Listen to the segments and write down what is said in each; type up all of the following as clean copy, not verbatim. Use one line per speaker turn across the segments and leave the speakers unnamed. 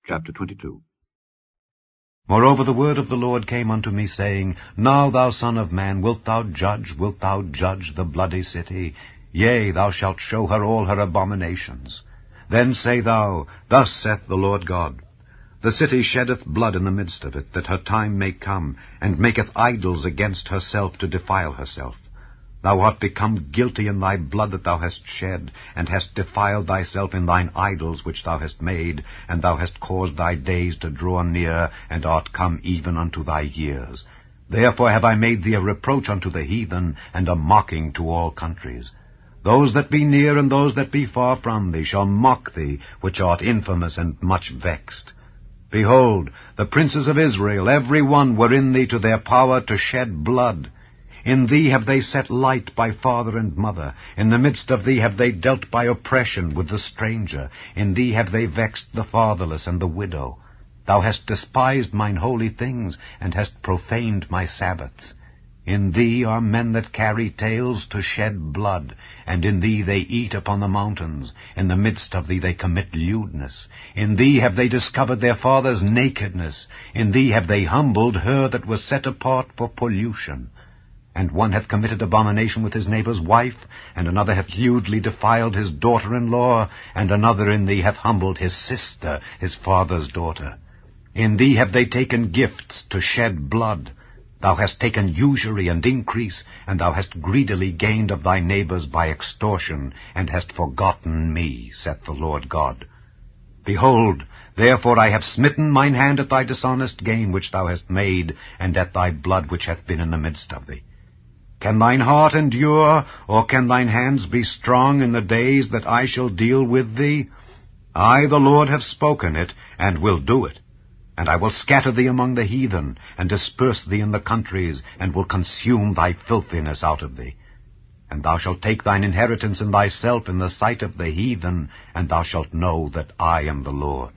Chapter 22.
Moreover the word of the Lord came unto me, saying, Now, thou son of man, wilt thou judge the bloody city? Yea, thou shalt show her all her abominations. Then say thou, Thus saith the Lord God, The city sheddeth blood in the midst of it, that her time may come, and maketh idols against herself to defile herself. Thou art become guilty in thy blood that thou hast shed, and hast defiled thyself in thine idols which thou hast made, and thou hast caused thy days to draw near, and art come even unto thy years. Therefore have I made thee a reproach unto the heathen, and a mocking to all countries. Those that be near and those that be far from thee shall mock thee, which art infamous and much vexed. Behold, the princes of Israel, every one, were in thee to their power to shed blood. In thee have they set light by father and mother. In the midst of thee have they dealt by oppression with the stranger. In thee have they vexed the fatherless and the widow. Thou hast despised mine holy things, and hast profaned my Sabbaths. In thee are men that carry tales to shed blood, and in thee they eat upon the mountains. In the midst of thee they commit lewdness. In thee have they discovered their father's nakedness. In thee have they humbled her that was set apart for pollution. And one hath committed abomination with his neighbour's wife, and another hath lewdly defiled his daughter-in-law, and another in thee hath humbled his sister, his father's daughter. In thee have they taken gifts to shed blood. Thou hast taken usury and increase, and thou hast greedily gained of thy neighbours by extortion, and hast forgotten me, saith the Lord God. Behold, therefore I have smitten mine hand at thy dishonest gain which thou hast made, and at thy blood which hath been in the midst of thee. Can thine heart endure, or can thine hands be strong in the days that I shall deal with thee? I, the Lord, have spoken it, and will do it. And I will scatter thee among the heathen, and disperse thee in the countries, and will consume thy filthiness out of thee. And thou shalt take thine inheritance in thyself in the sight of the heathen, and thou shalt know that I am the Lord.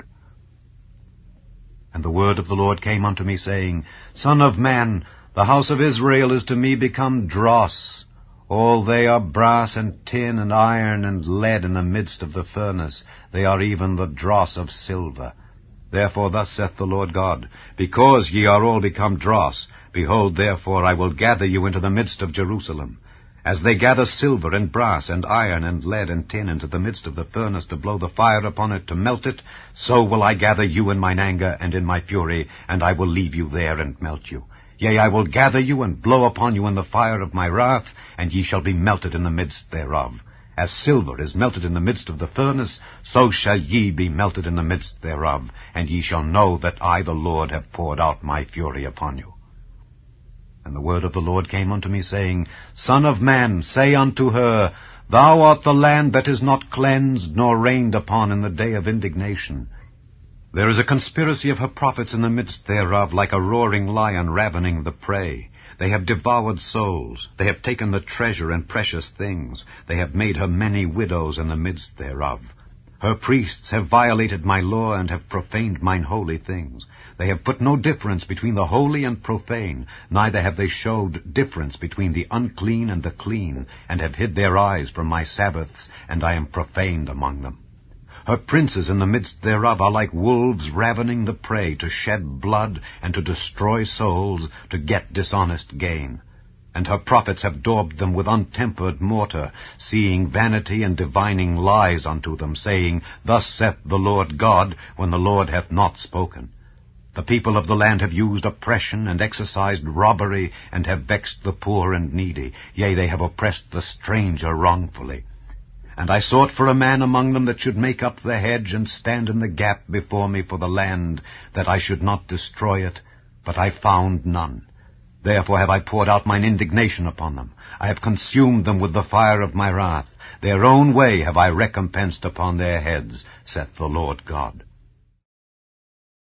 And the word of the Lord came unto me, saying, Son of man, the house of Israel is to me become dross. All they are brass and tin and iron and lead in the midst of the furnace. They are even the dross of silver. Therefore thus saith the Lord God, Because ye are all become dross, behold, therefore I will gather you into the midst of Jerusalem. As they gather silver and brass and iron and lead and tin into the midst of the furnace to blow the fire upon it to melt it, so will I gather you in mine anger and in my fury, and I will leave you there and melt you. Yea, I will gather you and blow upon you in the fire of my wrath, and ye shall be melted in the midst thereof. As silver is melted in the midst of the furnace, so shall ye be melted in the midst thereof, and ye shall know that I the Lord have poured out my fury upon you. And the word of the Lord came unto me, saying, Son of man, say unto her, Thou art the land that is not cleansed nor rained upon in the day of indignation. There is a conspiracy of her prophets in the midst thereof, like a roaring lion ravening the prey. They have devoured souls. They have taken the treasure and precious things. They have made her many widows in the midst thereof. Her priests have violated my law, and have profaned mine holy things. They have put no difference between the holy and profane, neither have they showed difference between the unclean and the clean, and have hid their eyes from my Sabbaths, and I am profaned among them. Her princes in the midst thereof are like wolves ravening the prey, to shed blood and to destroy souls, to get dishonest gain. And her prophets have daubed them with untempered mortar, seeing vanity and divining lies unto them, saying, Thus saith the Lord God, when the Lord hath not spoken. The people of the land have used oppression and exercised robbery, and have vexed the poor and needy. Yea, they have oppressed the stranger wrongfully. And I sought for a man among them that should make up the hedge and stand in the gap before me for the land, that I should not destroy it, but I found none. Therefore have I poured out mine indignation upon them. I have consumed them with the fire of my wrath. Their own way have I recompensed upon their heads, saith the Lord God.